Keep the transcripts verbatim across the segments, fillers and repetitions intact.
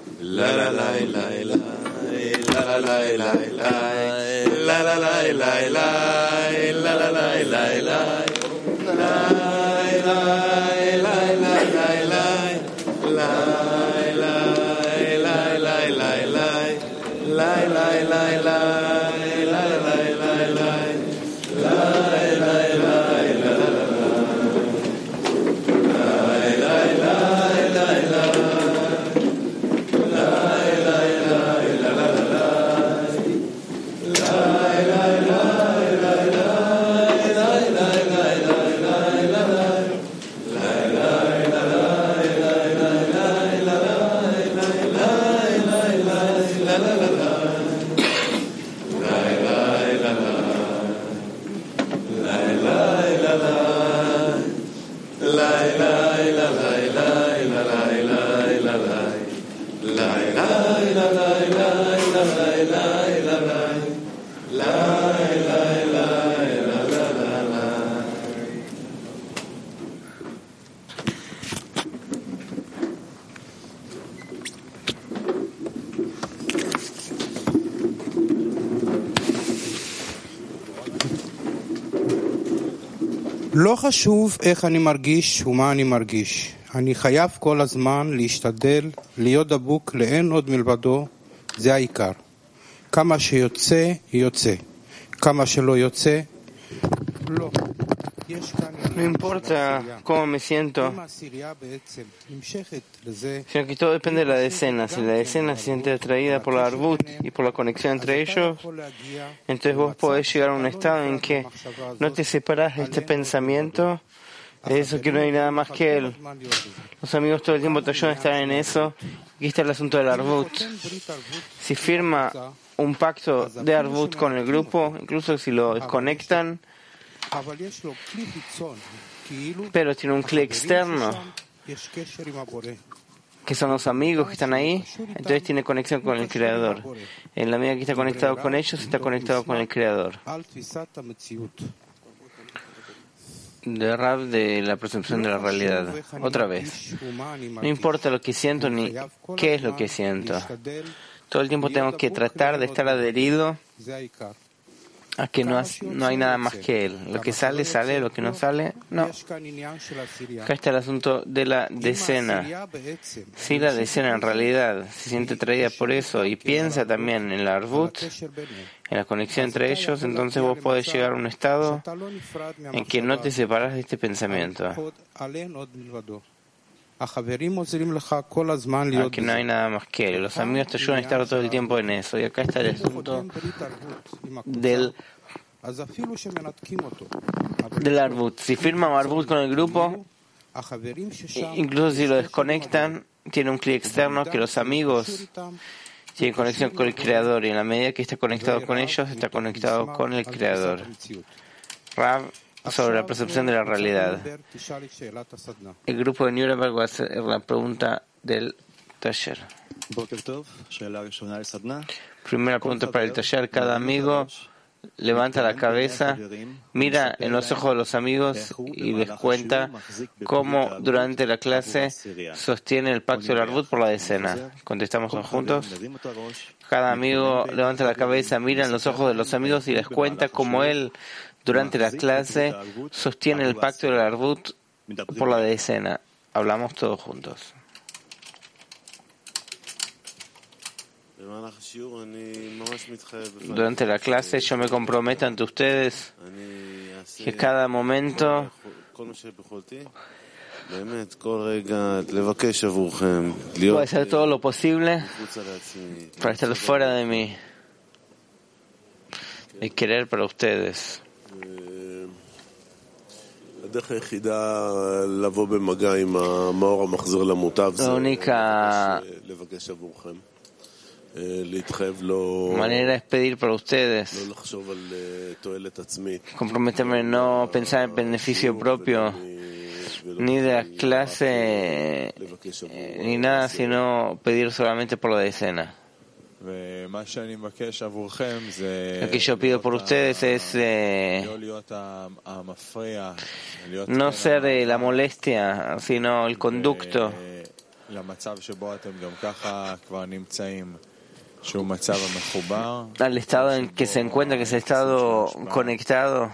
la la la la la la la la la la la la la la la la la לא חשוב איך אני מרגיש ומה אני מרגיש. אני חייב כל הזמן להשתדל להיות דבוק לאין עוד מלבדו, זה העיקר. כמה שיוצא, יוצא. כמה שלא יוצא, לא. No importa cómo me siento, sino que todo depende de la decena. Si la decena se siente atraída por la arbut y por la conexión entre ellos, entonces vos podés llegar a un estado en que no te separás de este pensamiento, de eso que no hay nada más que él. Los amigos todo el tiempo te ayudan a estar en eso. Aquí está el asunto del arbut. Si firma un pacto de arbut con el grupo, incluso si lo desconectan, pero tiene un clic externo, que son los amigos que están ahí, entonces tiene conexión con el Creador. En la medida que está conectado con ellos, está conectado con el Creador. De Rab, de la percepción de la realidad. Otra vez, no importa lo que siento ni qué es lo que siento. Todo el tiempo tengo que tratar de estar adherido a que no, has, no hay nada más que él. Lo que sale, sale, lo que no sale, no. Acá está el asunto de la decena. Si la decena en realidad se siente atraída por eso y piensa también en la arbut, en la conexión entre ellos, entonces vos podés llegar a un estado en que no te separas de este pensamiento. Aquí no hay nada más que él. Los amigos te ayudan a estar todo el tiempo en eso. Y acá está el asunto del del arbut. Si firman arbut con el grupo, incluso si lo desconectan, tiene un clic externo que los amigos tienen conexión con el Creador, y en la medida que está conectado con ellos, está conectado con el Creador. Rav, sobre la percepción de la realidad. El grupo de Nuremberg va a hacer la pregunta del taller. Primera pregunta para el taller. Cada amigo levanta la cabeza, mira en los ojos de los amigos y les cuenta cómo durante la clase sostiene el pacto del arbut por la decena. Contestamos juntos. Cada amigo levanta la cabeza, mira en los ojos de los amigos y les cuenta cómo él durante la clase sostiene el pacto del arbut por la decena. Hablamos todos juntos. Durante la clase yo me comprometo ante ustedes que cada momento voy a hacer todo lo posible para estar fuera de mí y querer para ustedes. La única manera es pedir para ustedes, comprometerme a no pensar en beneficio propio, ni de la clase, ni nada, sino pedir solamente por la decena. Lo que yo pido por ustedes es eh, no ser eh, la molestia, sino el conducto al estado en que se encuentra, que es el estado conectado,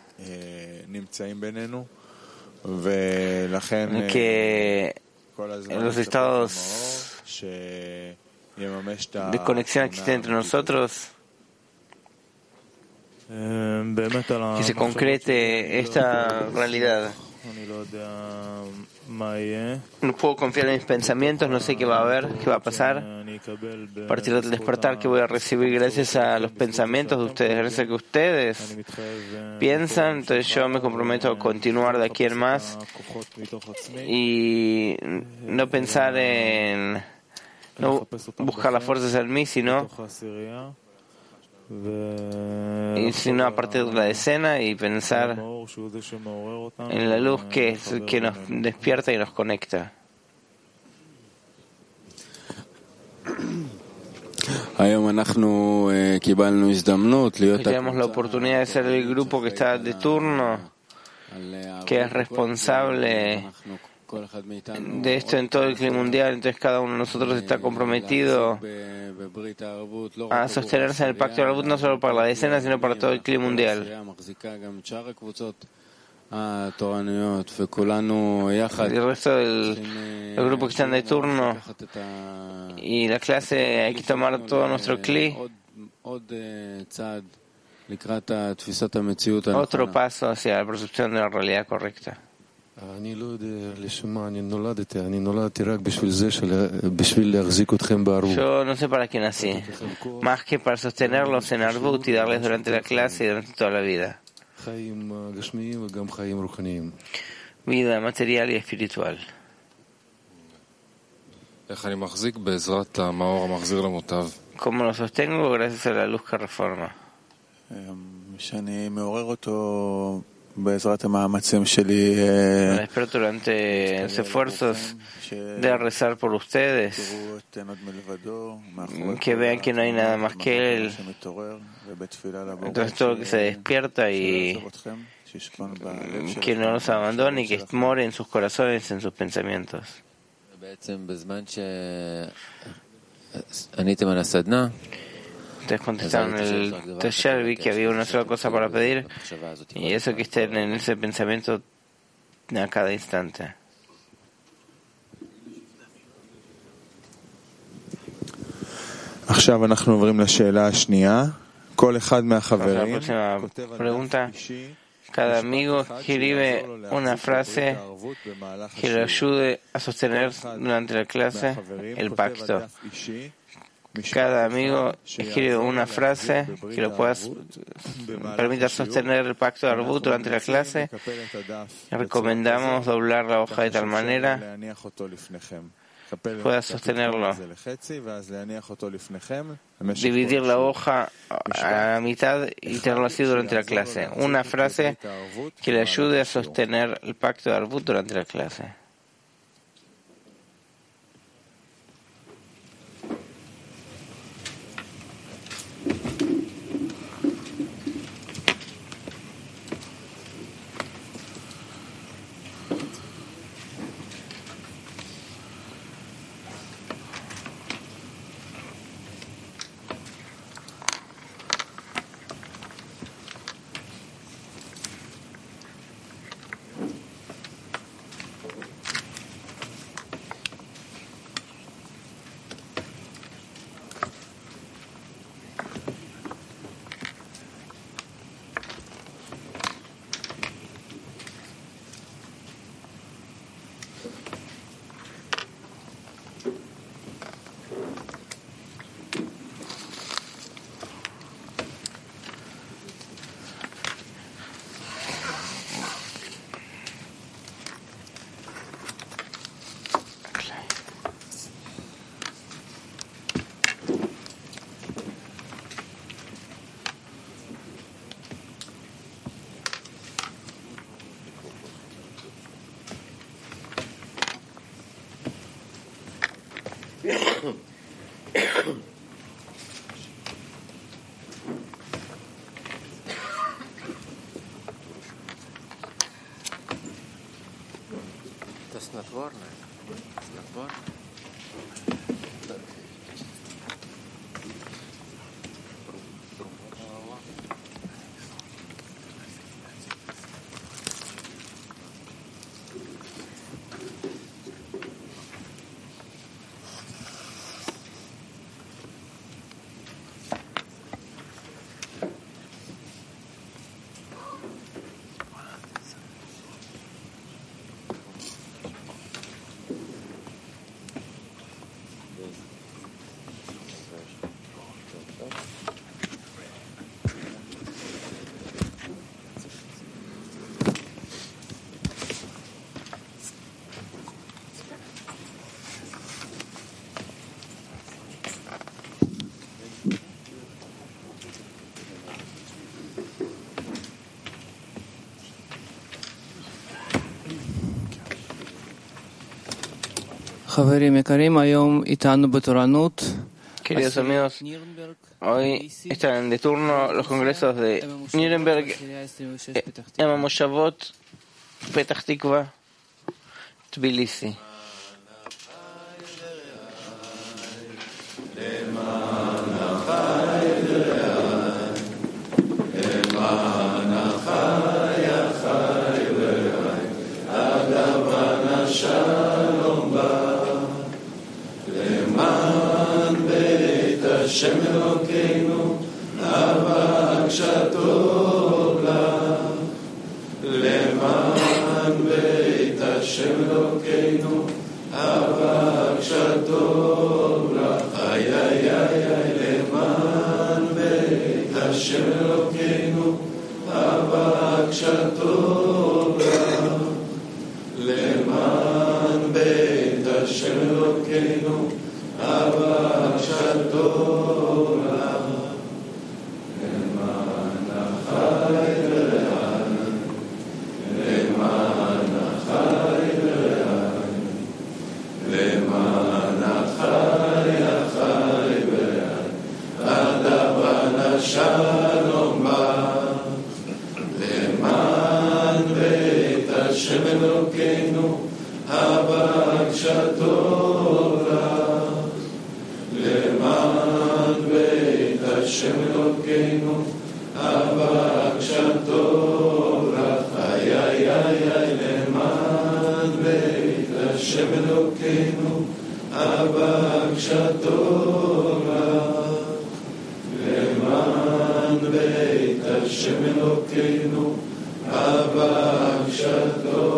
en que los estados de conexión existen entre nosotros, que se concrete esta realidad. No puedo confiar en mis pensamientos, no sé qué va a haber, qué va a pasar. A partir del despertar que voy a recibir gracias a los pensamientos de ustedes, gracias a que ustedes piensan, entonces yo me comprometo a continuar de aquí en más y no pensar en no buscar las fuerzas en mí, sino y sino a partir de la decena y pensar en la luz que es que nos despierta y nos conecta. Hoy tenemos la oportunidad de ser el grupo que está de turno, que es responsable de esto en todo el clima mundial. Entonces cada uno de nosotros está comprometido a sostenerse en el pacto de Arbut, no solo para la decena, sino para todo el clima mundial. El resto del el grupo que están de turno y la clase, hay que tomar todo nuestro cli, otro paso hacia la percepción de la realidad correcta. Yo no sé para qué nací, más que para sostenerlos en Arbut y darles durante la clase y durante toda la vida. Vida material y espiritual. ¿Cómo lo sostengo? Gracias a la luz que reforma. Me despierto durante los esfuerzos de rezar por ustedes, que vean que no hay nada más que Él. Entonces todo lo que se despierta y que no los abandone y que more en sus corazones, en sus pensamientos. Ustedes contestaron el taller, vi que había una sola cosa para pedir y eso que estén en ese pensamiento a cada instante. עכשיו אנחנו עוברים לשאלה השנייה. כל אחד מהחברים כותב על cada amigo escribe una frase que le ayude a sostener durante la clase el pacto. Cada amigo escribe una frase que lo pueda permita sostener el pacto de Arbut durante la clase. Recomendamos doblar la hoja de tal manera que pueda sostenerlo. Dividir la hoja a la mitad y tenerlo así durante la clase. Una frase que le ayude a sostener el pacto de Arbut durante la clase. Это снотворное. Снотворное. Queridos amigos, hoy están de turno los congresos de Nuremberg, Emma Moshavot, Petach Tikva, Tbilisi. Hashem Elokeinu, Avak Shatov Lah, Leman Beit Hashem Elokeinu, Avak Shatov Lah, Ay ay ay ay, Leman Beit Hashem Elokeinu, Avak Shatov Lah, Leman Beit Hashem Elokeinu, Avak Shatov Lah, Leman Achai V'Re'ai, Leman Achai V'Re'ai, Leman Achai Achai V'Re'ai, Ad Avana Shalom Ba, Leman Beit Hashem Elokeinu, Avak Shatov Lah, Leman Beit Hashem Elokeinu, Avak Shatov Lah, Ay ay ay ay, Leman Beit Hashem Elokeinu, Avak Shatov Lah, Leman Beit Hashem Elokeinu, Avak Shatov